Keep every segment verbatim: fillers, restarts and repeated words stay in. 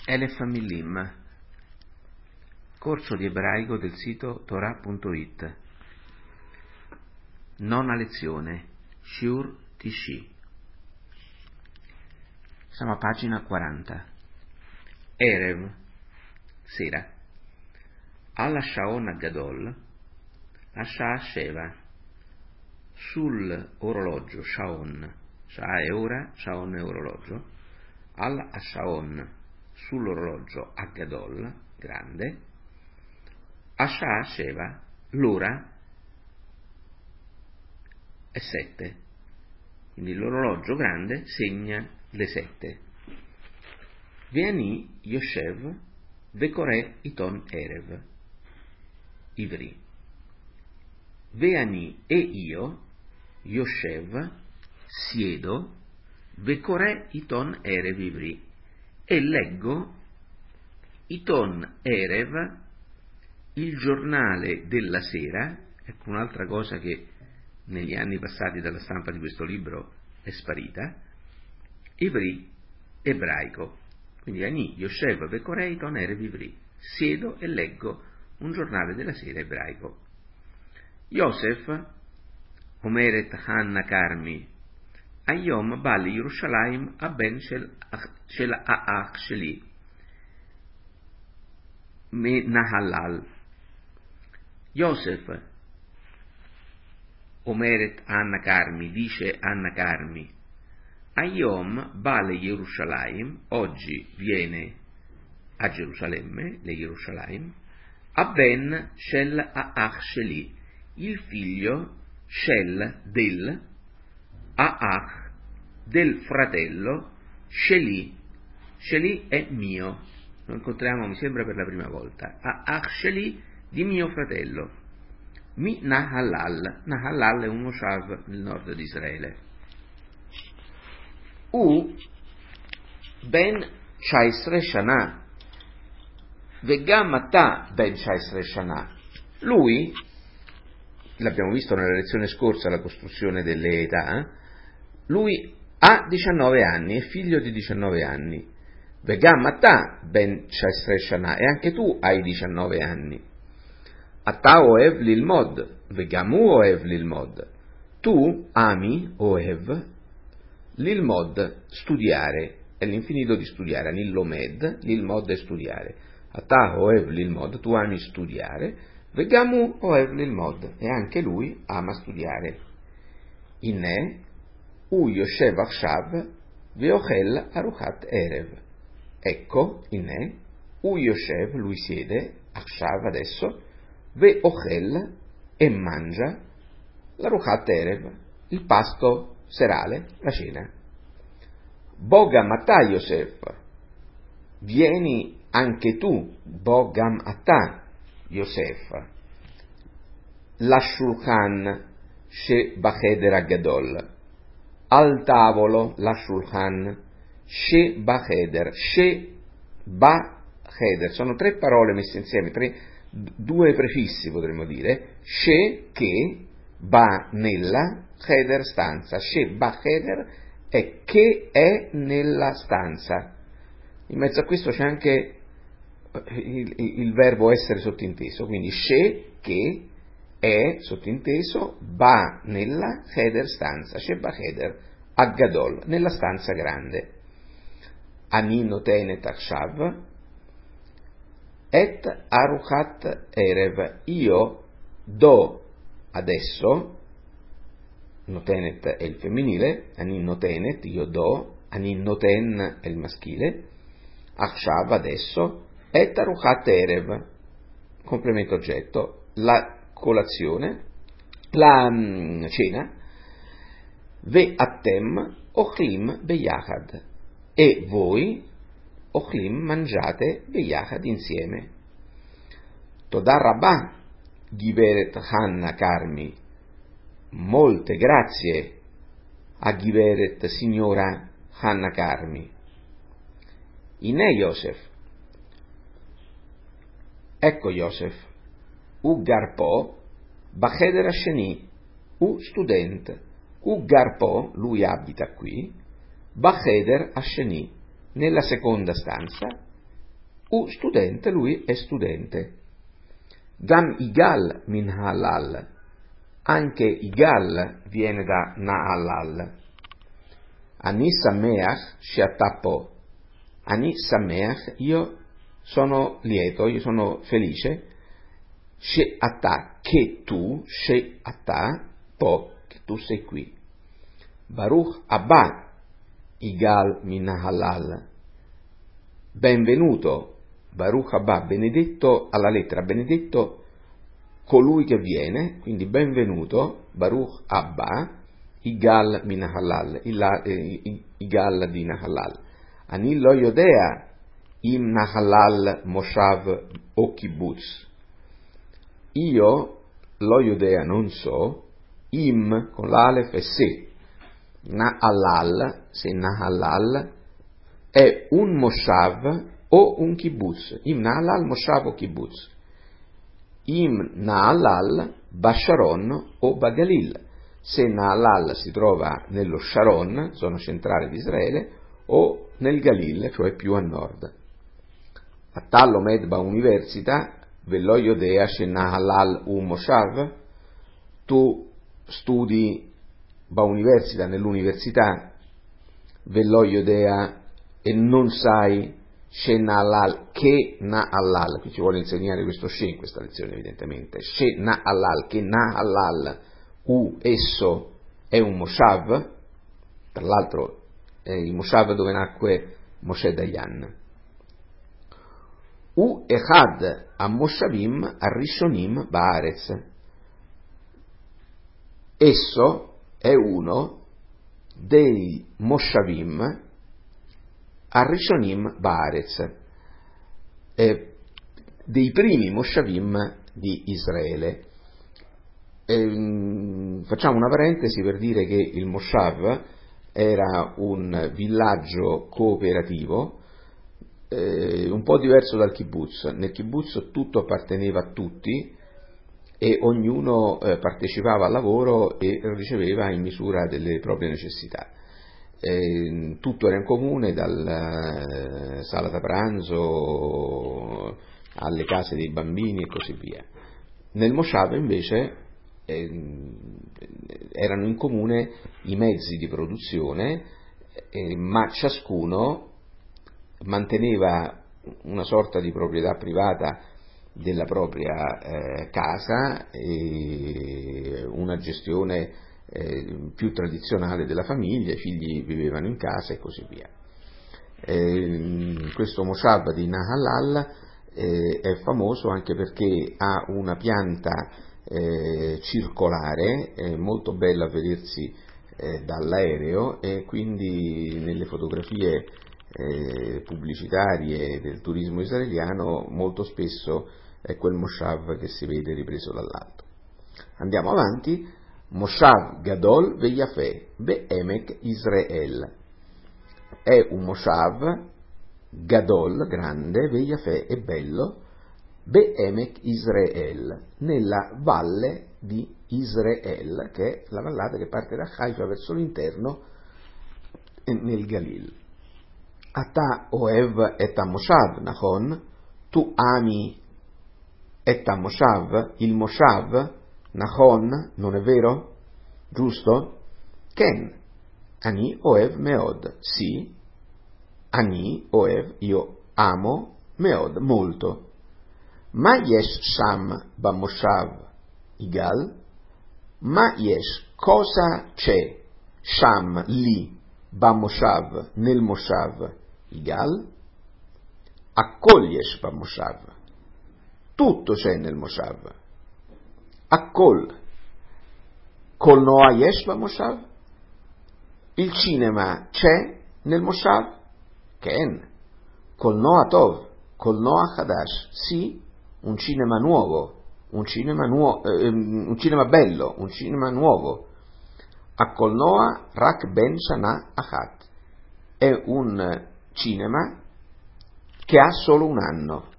Elef Milim, corso di ebraico del sito Torah punto it. Nona lezione, Shiur Tishi. Siamo a pagina quaranta. Erev, sera. Alla Shaon Gadol, Asha Sheva, sul orologio Shaon, Sha è ora, Shaon è orologio, al Shaon, sull'orologio Gadol, grande, Asha Sheva, l'ora è sette, quindi l'orologio grande segna le sette. Veani Yoshev Vekore Iton Erev Ivri. Veani e io, Yoshev, siedo, Vekore Iton Erev Ivri, e leggo Iton Erev, il giornale della sera. Ecco un'altra cosa che negli anni passati dalla stampa di questo libro è sparita. Ivri, ebraico. Quindi Ani Yoshev Vekore Iton Erev Ivri, siedo e leggo un giornale della sera ebraico. Yosef Omeret Hanna Karmi Ayom Bali Yerushalayim Abben Shel Aach Sheli Me Nahallal. Yosef Omeret Hanna Karmi, dice Hanna Karmi, Ayom Bale Yerushalayim, oggi viene a Gerusalemme, le Yerushalayim, Abben Shel Aach Sheli, il figlio Shel del Aach, del fratello Sheli. Sheli è mio. Lo incontriamo, mi sembra, per la prima volta. Aach Sheli, di mio fratello. Mi Nahallal. Nahallal è un moshav nel nord di Israele. U ben Shaisre Shana. Vegam ata ben Shaisre Shana. Lui, l'abbiamo visto nella lezione scorsa, la costruzione delle età, lui ha diciannove anni, è figlio di diciannove anni. Vegam ata ben Shaisre Shana, e anche tu hai diciannove anni. Ata oev lilmod, vegamu oev lilmod. Tu ami, oev, lilmod, studiare, è l'infinito di studiare, nillomed, lilmod è studiare. Ata oev lilmod, tu ami studiare, vegamu oev lilmod, e anche lui ama studiare. Inne, u Yoshev achshav, veochel aruchat erev. Ecco, inne, u Yoshev, lui siede, achshav adesso, Ve ochel, e mangia l'aruchat erev, il pasto serale, la cena. Bogam ata Yosef, vieni anche tu, Bogam ata Yosef, la shulchan she bacheder gadol, al tavolo la shulchan she bacheder, she bacheder, sono tre parole messe insieme, tre due prefissi potremmo dire, she che, ba nella, cheder stanza, she ba cheder è che è nella stanza. In mezzo a questo c'è anche il, il verbo essere sottinteso, quindi she che è sottinteso, ba nella, cheder stanza, she ba cheder aggadol, nella stanza grande. Ani notenet achshav et aruchat erev, io do adesso, notenet è il femminile, anin notenet, io do, anin noten è il maschile, achshav adesso, et aruchat erev, complemento oggetto, la colazione, la mm, cena, ve attem ochlim beyachad, e voi ochlim mangiate beyachad insieme. Todar Rabbah, Giberet Hanna Karmi, molte grazie a Giberet signora Hanna Karmi. Inne Yosef, ecco Yosef, u garpo, bacheder asheni, u student, u garpo, lui abita qui, bacheder asheni, nella seconda stanza, U studente, lui è studente. Gam Igal min halal, anche Igal viene da Nahallal. Ani Sameach she'atapo, Ani Sameach, io sono lieto, io sono felice, she'ata, che tu, she'ata, po, che tu sei qui. Baruch Abba Igal min Nahallal, benvenuto, Baruch Abba, benedetto alla lettera, benedetto colui che viene, quindi benvenuto, Baruch Abba, Igal min Nahallal, Igal di Nahallal. Ani lo yodea im Nahallal moshav o kibbutz. Io lo yodea non so, im con l'alef e se, Nahallal, se Nahallal è un moshav o un kibbutz, im Nahallal moshav o kibbutz, im Nahallal Basharon o Bagalil, se Nahallal si trova nello Sharon, zona centrale di Israele, o nel Galil, cioè più a nord. A Tallomed ba Università, Velo Yodea she Nahallal u moshav, tu studi ba Università nell'università, Velo Yodea, e non sai she Nahallal, che Nahallal, qui ci vuole insegnare questo she in questa lezione evidentemente, she Nahallal, che Nahallal, u esso è un moshav, tra l'altro è il moshav dove nacque Moshe Dayan. U echad a moshavim a rishonim baaretz, esso è uno dei moshavim Arishonim Baaretz, eh, dei primi Moshavim di Israele. Eh, facciamo una parentesi per dire che il Moshav era un villaggio cooperativo, eh, un po' diverso dal kibbutz. Nel kibbutz tutto apparteneva a tutti e ognuno eh, partecipava al lavoro e riceveva in misura delle proprie necessità. Eh, tutto era in comune, dalla eh, sala da pranzo alle case dei bambini e così via. Nel Moshav invece eh, erano in comune i mezzi di produzione, eh, ma ciascuno manteneva una sorta di proprietà privata della propria eh, casa e una gestione Eh, più tradizionale della famiglia, i figli vivevano in casa e così via. Eh, questo Moshav di Nahallal eh, è famoso anche perché ha una pianta eh, circolare, eh, molto bella a vedersi eh, dall'aereo, e quindi nelle fotografie eh, pubblicitarie del turismo israeliano molto spesso è quel Moshav che si vede ripreso dall'alto. Andiamo avanti. Moshav Gadol Veyafeh Be'emek Israel, è un Moshav Gadol, grande, Veyafeh, è bello, Be'emek Israel, nella valle di Israel, che è la vallata che parte da Haifa verso l'interno e nel Galil. Ata Oev et Moshav Nachon, tu ami et Moshav, il Moshav Nachon, non è vero? Giusto? Ken, Ani Oev Meod, sì, Ani Oev, io amo, Meod, molto. Ma yesh sham ba Moshav Igal, ma yesh, cosa c'è, sham, lì, ba Moshav, nel Moshav Igal, akkol yesh ba Moshav, tutto c'è nel Moshav. Akkol, kol noa yesh ba Moshav, il cinema c'è nel Moshav? Ken, kol noa tov, kol noa chadash, sì, un cinema nuovo, un cinema nuovo, eh, un cinema bello, un cinema nuovo. Akkol noa rak ben shana achat, è un cinema che ha solo un anno.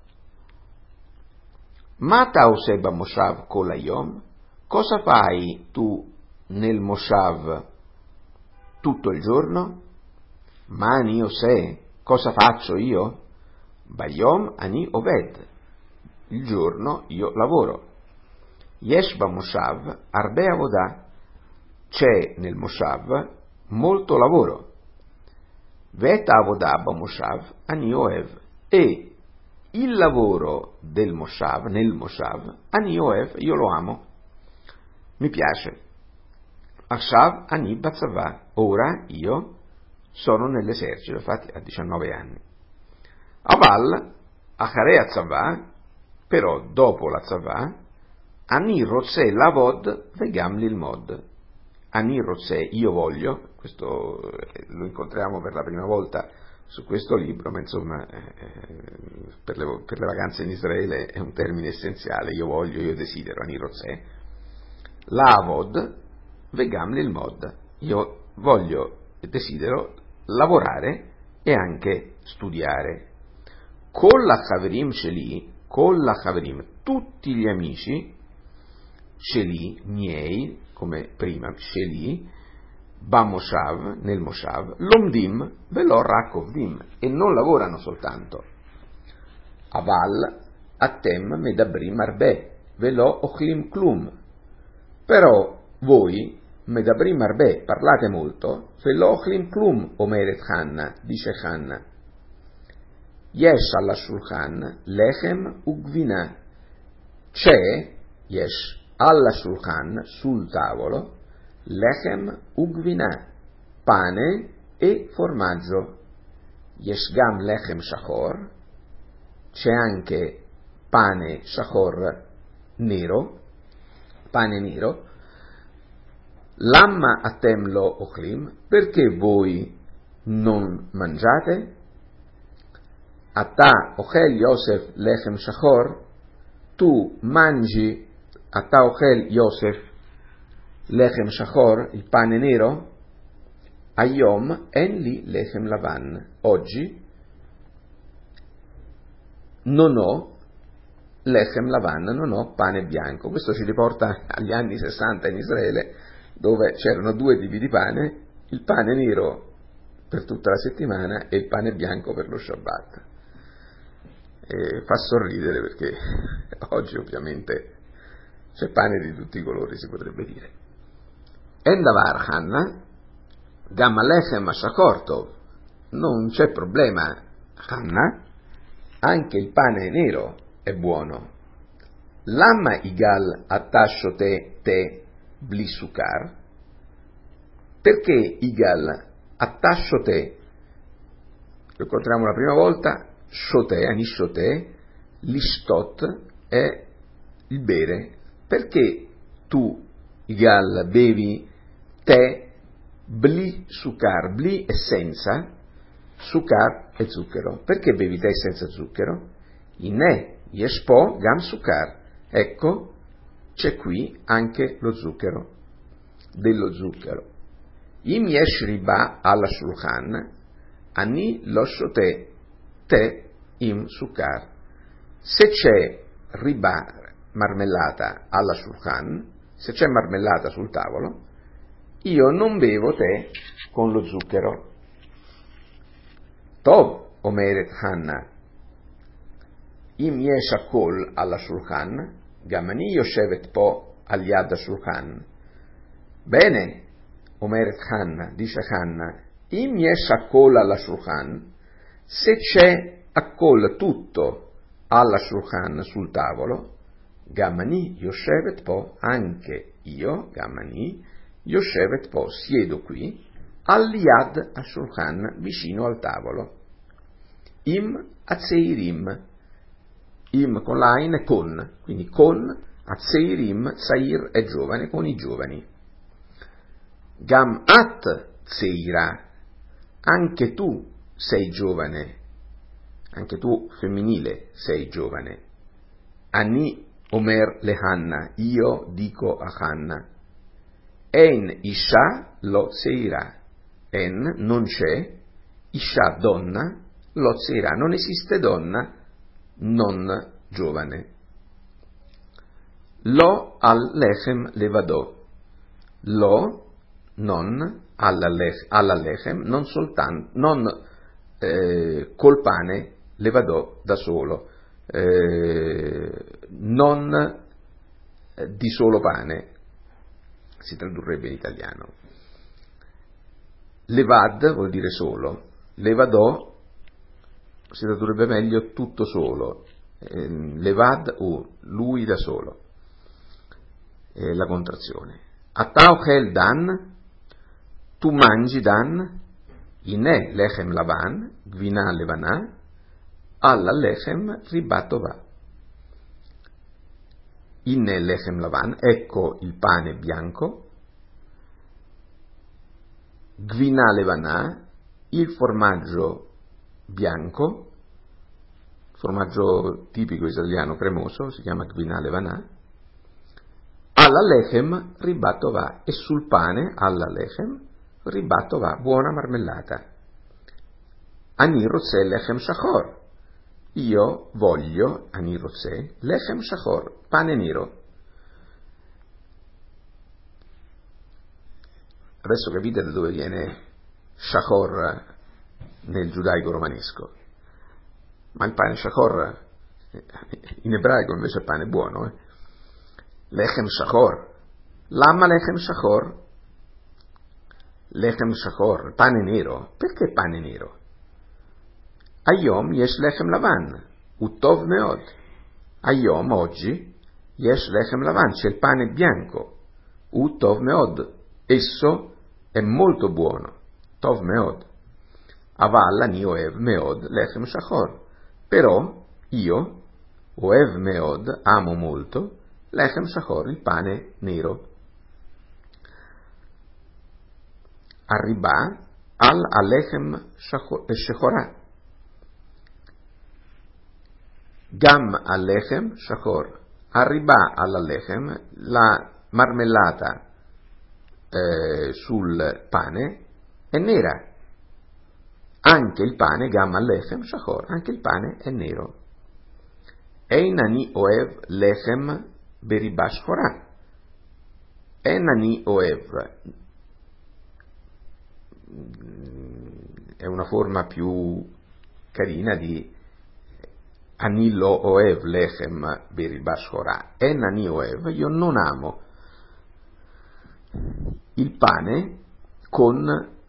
Mata oseba Moshav kol hayom, cosa fai tu nel Moshav tutto il giorno? Mani ose, cosa faccio io? Bayom ani oved, il giorno io lavoro. Yesh ba moshav arbe avodah, c'è nel moshav molto lavoro. Vet avodah ba moshav ani oev, e il lavoro del moshav, nel moshav, ani oev, io lo amo, mi piace. Akshav ani batzavah, ora io sono nell'esercito, infatti a diciannove anni. Aval acharei tzavah, però dopo la tzavah, ani rozeh lavod vegam lilmod. Ani rozeh, io voglio, questo lo incontriamo per la prima volta su questo libro, ma insomma eh, per, le, per le vacanze in Israele è un termine essenziale, io voglio, io desidero, ani rozeh, lavod vegam lilmod, io voglio e desidero lavorare e anche studiare. Kol hachaverim sheli, kol hachaverim, tutti gli amici, sheli, miei, come prima, sheli, ba moshav, nel moshav, lomdim, velo rakovdim, e non lavorano soltanto. Aval, atem medabrim arbe, velo ochlim klum, però voi, medabrim arbe, parlate molto, velo ochlim klum, omeret Hanna, dice Hanna. Yesh alla shulchan lechem ugvina, c'è, yesh alla shulchan, sul tavolo, lechem ugvina, pane e formaggio. Yesh gam lechem shachor, c'è anche pane shachor nero, pane nero. Lamma atem lo ochlim, perché voi non mangiate? Ata ochel Yosef lechem shachor, tu mangi, ata ochel Yosef lechem shachor, il pane nero, ayom en li lechem lavan, oggi non ho lechem lavan, non ho pane bianco. Questo ci riporta agli anni sessanta in Israele, dove c'erano due tipi di pane, il pane nero per tutta la settimana e il pane bianco per lo Shabbat. E fa sorridere perché oggi ovviamente c'è pane di tutti i colori, si potrebbe dire. Endavar Hanna, Gamma lechem shachor tov, non c'è problema Hanna, anche il pane nero è buono. Lama igal atashote te bli sukar, perché igal atashote, lo incontriamo la prima volta, shote, anishote, listot è il bere, perché tu igal bevi tè bli sukar, bli è senza, sukar è zucchero, perché bevi tè senza zucchero? Inè, yeshpo gam sukar, ecco c'è qui anche lo zucchero, dello zucchero. Im yesh riba alla shulchan, ani lo shote te im sukar, se c'è riba, marmellata alla shulchan, se c'è marmellata sul tavolo, io non bevo tè con lo zucchero. Tov, omeret Hanna, im yesh akol alla shulchan, gamani yoshevet po al yad shulchan. Bene, omeret Hanna, dice Hanna, im yesh akol alla shulchan, se c'è akol tutto alla shulchan, sul tavolo, gamani yoshevet po, anche io, gamani, yoshevet po, siedo qui, al yad shulchan, vicino al tavolo. Im atzeirim, im con l'ain è con, quindi con atzeirim, sair è giovane, con i giovani. Gam at zeira, anche tu sei giovane, anche tu femminile sei giovane. Ani omer le Hanna, io dico a Hanna, en isha lo zeira, en non c'è, isha donna, lo zeira, non esiste donna non giovane. Lo al lechem levadò, lo non alla, lech, alla lechem, non soltanto, non eh, col pane levadò da solo, eh, non di solo pane, si tradurrebbe in italiano. Levad vuol dire solo, levadò si tradurrebbe meglio tutto solo, eh, levad u, lui da solo, eh, la contrazione. Ataochel dan, tu mangi dan, inè lechem lavan, gvina levana, alla lechem ribatova. Inè lechem lavan, ecco il pane bianco, gvina levana, il formaggio bianco, formaggio tipico italiano cremoso, si chiama gvina levana, alla lechem ribatova, e sul pane, alla lechem, ribatova, buona marmellata. Ani rozeh lechem shachor, io voglio, ani rozeh, lechem shachor, pane nero. Adesso capite da dove viene shachor nel giudaico romanesco, ma il pane shachor in ebraico invece è pane buono, eh? Lechem shachor, lama lechem shachor, lechem shachor, pane nero, perché pane nero? Ayom yesh lechem lavan, utov meod, ayom oggi yesh lechem lavan, c'è il pane bianco, utov meod, esso è molto buono, tov meod. Aval ani oev meod lechem shachor, però io oev meod, amo molto, lechem shachor, il pane nero. Arriba al alechem shechorah, gam alechem shachor, arriba all'alechem, la marmellata eh, sul pane è nera. Anche il pane, gam alechem shachor, anche il pane è nero. Einani oev lechem beriba shchorah, einani oev è una forma più carina di ani lo oev lechem beriba shchorah, einani oev, io non amo il pane con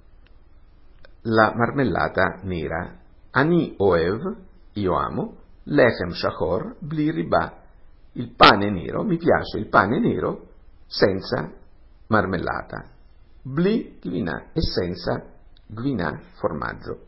la marmellata nera. Ani oev, io amo, lechem shachor bli riba, il pane nero, mi piace il pane nero senza marmellata, bli gvina, e senza gvina, formaggio.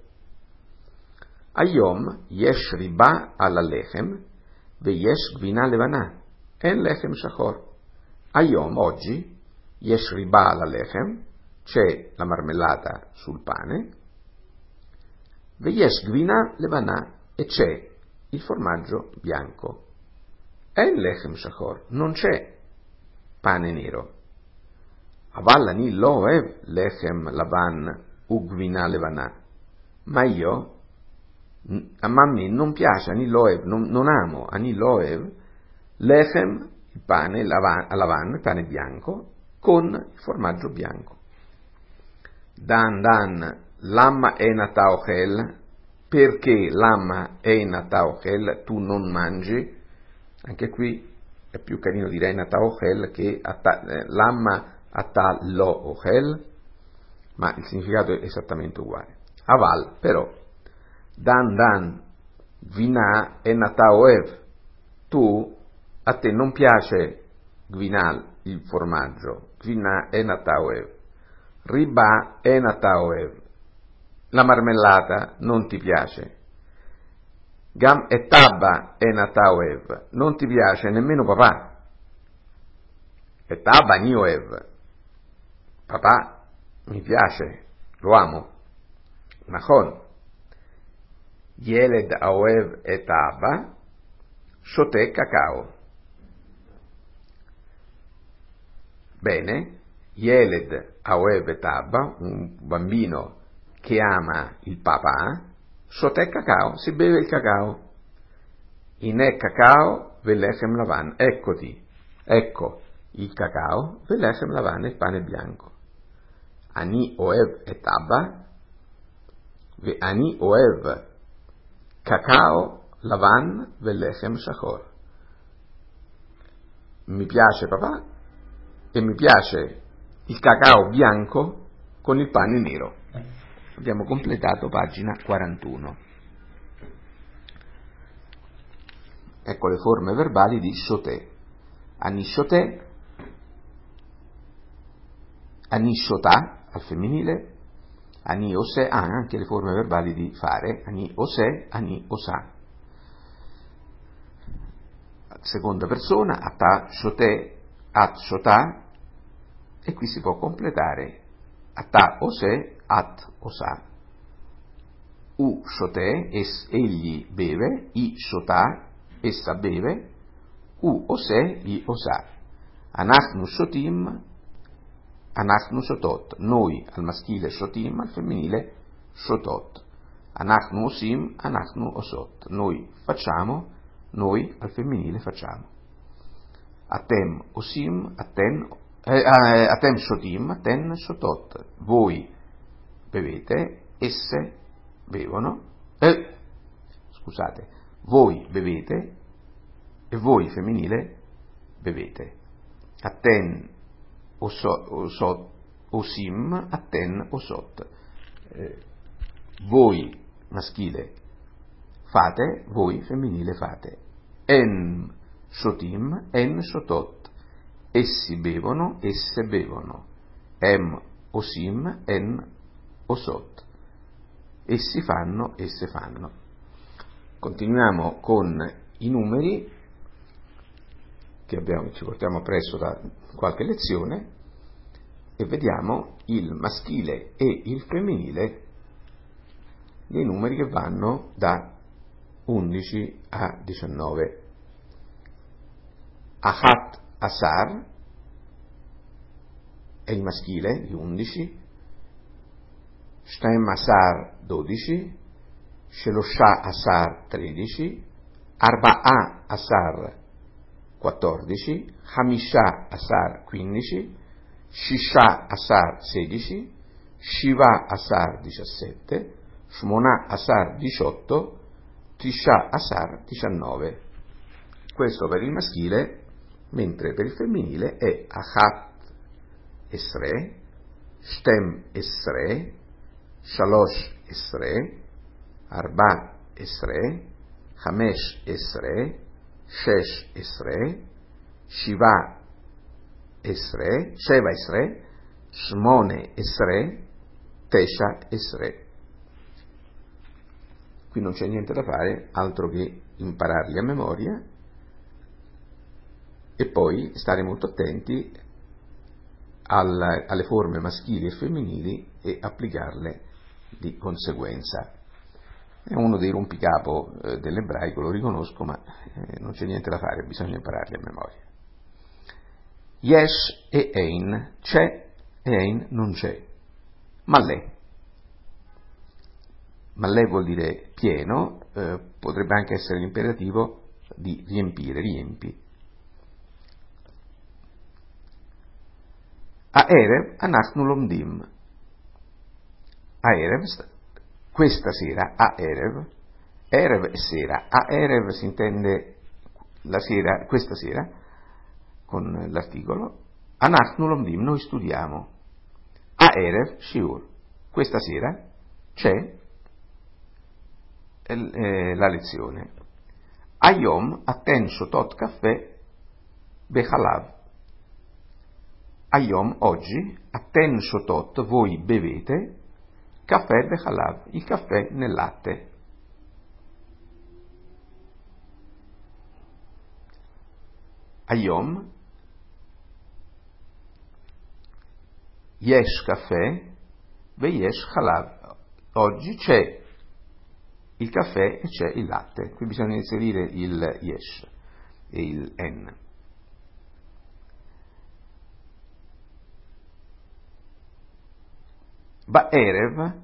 Ayom yesh riba alla lechem ve yesh gvina levana, en lechem shachor. Ayom, oggi, yesh riba alla lechem, c'è la marmellata sul pane, ve yesh gvina levana, e c'è il formaggio bianco. En lechem shachor, non c'è pane nero. Aval ani lo oev lechem lavan u gvina levana, ma io, a me non piace, ani lo oev, non, non amo, ani lo oev, lechem, il pane, lavan, lavan, il pane bianco, con il formaggio bianco. Dan dan, lamma enata ochel, perché lamma enata ochel, tu non mangi, anche qui è più carino dire enata ochel che atta, eh, lamma ata lo ochel, ma il significato è esattamente uguale. Aval, però, dan dan, gvina enata oev, tu, a te non piace gvinal, il formaggio, gvina enata oev, riba enata oev, la marmellata non ti piace, gam e tabba enata oev, non ti piace nemmeno papà, e tabba ni oev, papà mi piace, lo amo, nachon, ילד האוהב את האבא, שותה cacao. Bene, ילד האוהב את האבא, un bambino che ama il papà, שותה cacao, si beve il cacao. הנה cacao ולחם לבן, eccoti, ecco il cacao ולחם לבן, il pane bianco. אני אוהב את אבא, ואני אוהב cacao lavan velechem shachor. Mi piace papà e mi piace il cacao bianco con il pane nero. Abbiamo completato pagina quarantuno. Ecco le forme verbali di shoté. Anishoté, anishotà al femminile, ani osè, ah, anche le forme verbali di fare, ani osè, ani osà. Seconda persona, atà, shoté, at, shotà, e qui si può completare atà, osè, at, osà. U, shoté, es, egli beve, i, shotà, essa beve, u, osè, gli osà. Anachnu shotim, anachnu shotot, noi al maschile shotim, al femminile shotot. Anachnu osim, anachnu osot, noi facciamo, noi al femminile facciamo. Atem osim, aten, eh, atem shotim, aten shotot, voi bevete, esse bevono, eh, scusate, voi bevete e voi femminile bevete. Aten osot, osot, osim, aten osot, eh, voi maschile fate, voi femminile fate. En shotim, en shotot, essi bevono, esse bevono. Em osim, en osot, essi fanno, esse fanno. Continuiamo con i numeri che abbiamo, ci portiamo appresso da qualche lezione, e vediamo il maschile e il femminile dei numeri che vanno da undici a diciannove. Ahat asar è il maschile di undici, Shtaim asar dodici, Shelosha asar tredici, Arba'a asar quattordici, Hamisha asar quindici, Shisha asar sedici, Shiva asar diciassette, Shmona asar diciotto, Tisha asar diciannove. Questo per il maschile, mentre per il femminile è Achat esre, Shtem esre, Shalosh esre, Arba esre, Hamesh esre, Shesh esre, Shiva esre, Sheva esre, Shmone esre, Tesha esre. Qui non c'è niente da fare altro che impararli a memoria e poi stare molto attenti al, alle forme maschili e femminili e applicarle di conseguenza. È uno dei rompicapo eh, dell'ebraico, lo riconosco, ma eh, non c'è niente da fare, bisogna impararli a memoria. Yesh e Ein, c'è e Ein non c'è. Malè. Malè vuol dire pieno, eh, potrebbe anche essere l'imperativo di riempire, riempi. A Erev anachnu lomdim. A Erev, questa sera, a Erev, Erev è sera, a Erev si intende la sera, questa sera, con l'articolo, anachnu lomdim, noi studiamo. A Erev shiur, questa sera c'è eh, la lezione. Ayom aten shotot caffè bechalav. Ayom, oggi, aten shotot, voi bevete, caffè bechalav, il caffè nel latte. Ayom, yesh caffè, ve yesh chalav, oggi c'è il caffè e c'è il latte. Qui bisogna inserire il yesh e il en. Ba'erev,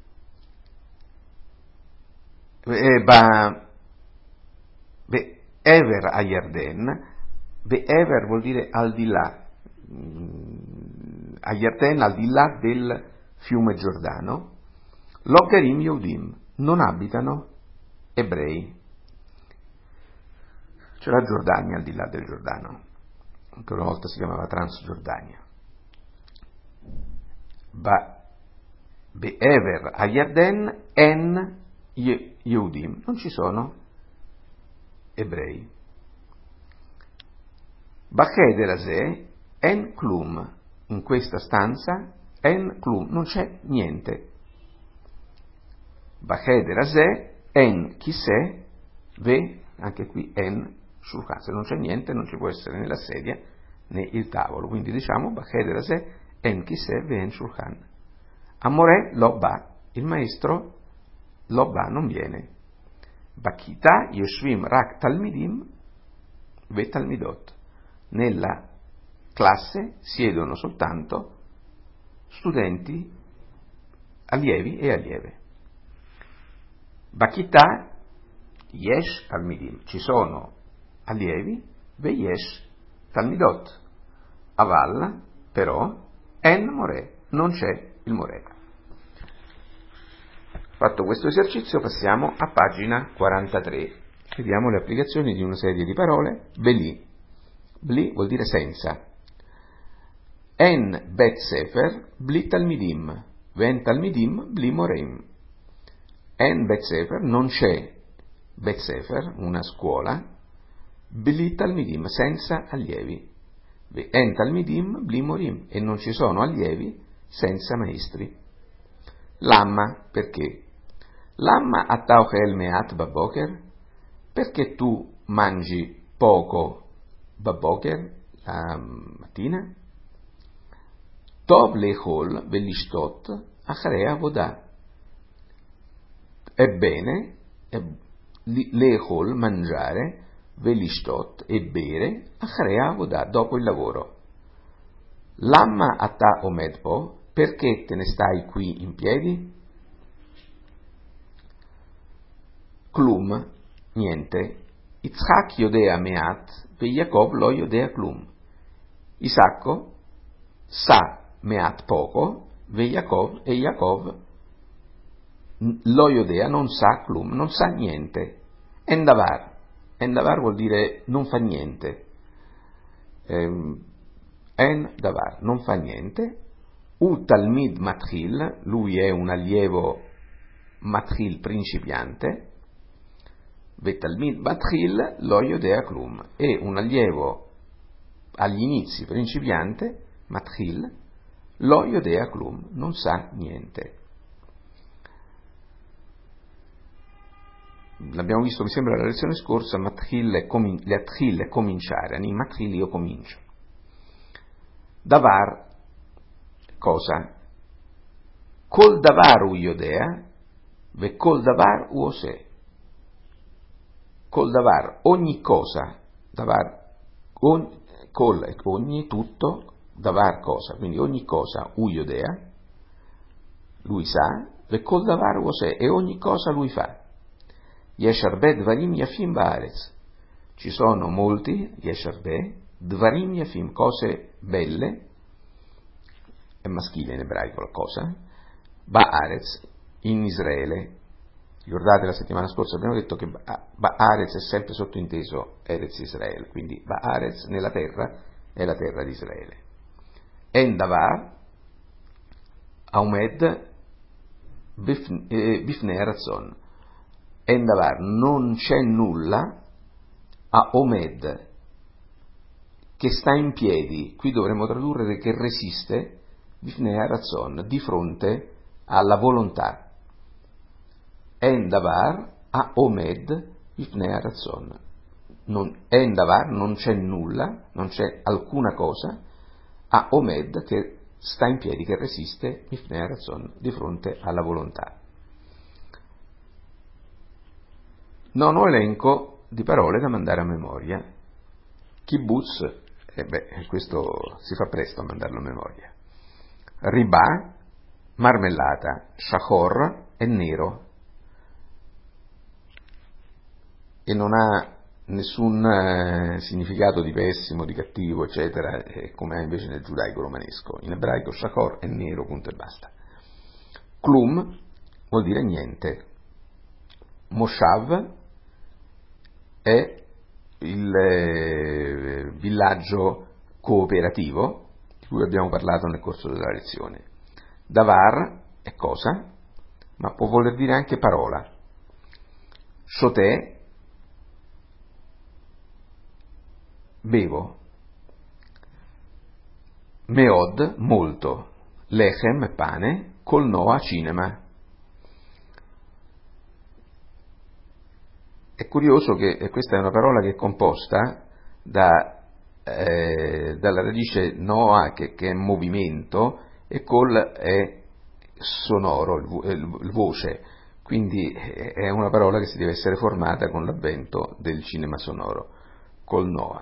ba, be'ever a Yarden, be'ever vuol dire al di là, a Yarden al di là del fiume Giordano, Logarim Yehudim, non abitano ebrei. C'è la Giordania al di là del Giordano, che una volta si chiamava Transgiordania. Ba, be'ever hayarden en Yehudim, non ci sono ebrei. Bacheder azeh en klum, in questa stanza en klum, non c'è niente. Bacheder azeh en kiseh ve, anche qui en shulchan, se non c'è niente non ci può essere né la sedia né il tavolo, quindi diciamo Bacheder azeh en kiseh ve en shulchan. Amore lo ba, il maestro lo ba non viene. Bakita yoshvim rak talmidim ve talmidot, nella classe siedono soltanto studenti, allievi e allieve. Bakita yesh talmidim, ci sono allievi, ve yesh talmidot, aval però en more, non c'è il more. Fatto questo esercizio passiamo a pagina quarantatré, vediamo le applicazioni di una serie di parole. Beli, bli vuol dire senza. En bet sefer bli talmidim, ven talmidim bli moreim. En bet sefer non c'è bet sefer, una scuola, bli talmidim senza allievi. En talmidim bli morim, e non ci sono allievi senza maestri. Lamma, perché? Lamma attauchel meat baboker, perché tu mangi poco baboker la mattina? Tov lechol velishtot achrei avodah, è bene lechol mangiare, velishtot e bere, achrei avodah dopo il lavoro. Lamma atta omed po, perché te ne stai qui in piedi? Klum, niente. Yitzhak yodea meat, ve Jacob lo yodea klum. Isacco sa meat poco, ve Jacob e Jacob lo yodea non sa klum, non sa niente. Endavar, endavar vuol dire non fa niente. Ehm, en davar, non fa niente. U talmid matril, lui è un allievo matril principiante. Ve talmid matril lo yodea klum, è un allievo agli inizi principiante, matril, lo yodea klum, non sa niente. L'abbiamo visto, mi sembra, la lezione scorsa, matril è comin- le atril è cominciare, ani matril io comincio. Davar, cosa? Col davar u yodea, ve col davar u ose. Col davar, ogni cosa, davar, ogni, col, ogni, tutto, davar cosa, quindi ogni cosa, u yodea, lui sa, ve col davar u ose, e ogni cosa lui fa. Yesh arbe dvarim yafim baaretz, ci sono molti, yesh arbe, dvarim yafim, cose belle, è maschile in ebraico la cosa, baaretz, in Israele. Ricordate, la settimana scorsa abbiamo detto che Baaretz è sempre sottointeso Erez Israele, quindi Baaretz nella terra è la terra di Israele. Endavar, Aumed, Bifnei Razzon. Endavar, non c'è nulla, a Omed, che sta in piedi, qui dovremmo tradurre che resiste, Bifnei Razzon, di fronte alla volontà. Endavar a Omed Bifnei Razzon. Non, Endavar non c'è nulla, non c'è alcuna cosa, a Omed che sta in piedi, che resiste Bifnei Razzon, di fronte alla volontà. Nono elenco di parole da mandare a memoria. Kibbutz, eh beh, questo si fa presto a mandarlo a memoria. Ribà, marmellata, shachor è nero. E non ha nessun eh, significato di pessimo, di cattivo, eccetera, eh, come invece nel giudaico romanesco. In ebraico shachor è nero, punto e basta. Klum vuol dire niente. Moshav è il eh, villaggio cooperativo di cui abbiamo parlato nel corso della lezione. Davar è cosa, ma può voler dire anche parola. Shotè, bevo. Meod, molto. Lechem, pane. Col Noa, cinema. È curioso che questa è una parola che è composta da, eh, dalla radice Noa, che, che è movimento, e col è sonoro, il, il, il voce, quindi è una parola che si deve essere formata con l'avvento del cinema sonoro, col Noa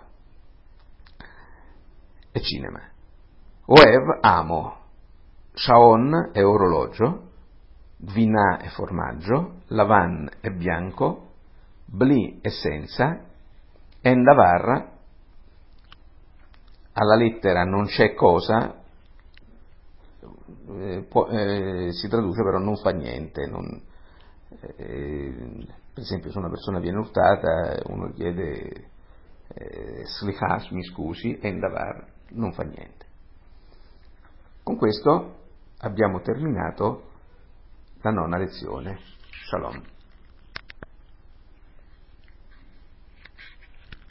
e cinema. Oev, amo. Shaon è orologio, Dvinà è formaggio, Lavan è bianco, Bli è senza, Endavar, alla lettera non c'è cosa, eh, può, eh, si traduce però non fa niente. Non, eh, per esempio, se una persona viene urtata, uno chiede eh, Slichas, mi scusi, Endavar, non fa niente. Con questo abbiamo terminato la nona lezione. Shalom.